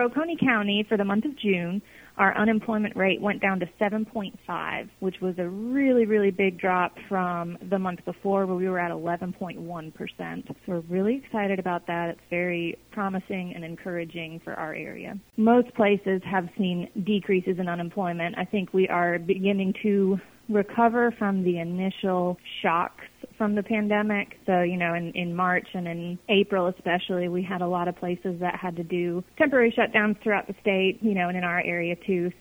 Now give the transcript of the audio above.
Oconee County, for the month of June, our unemployment rate went down to 7.5, which was a really, really big drop from the month before where we were at 11.1%. So we're really excited about that. It's very promising and encouraging for our area. Most places have seen decreases in unemployment. I think we are beginning to recover from the initial shocks from the pandemic. So, in March and in April especially, we had a lot of places that had to do temporary shutdowns throughout the state, and in our area too.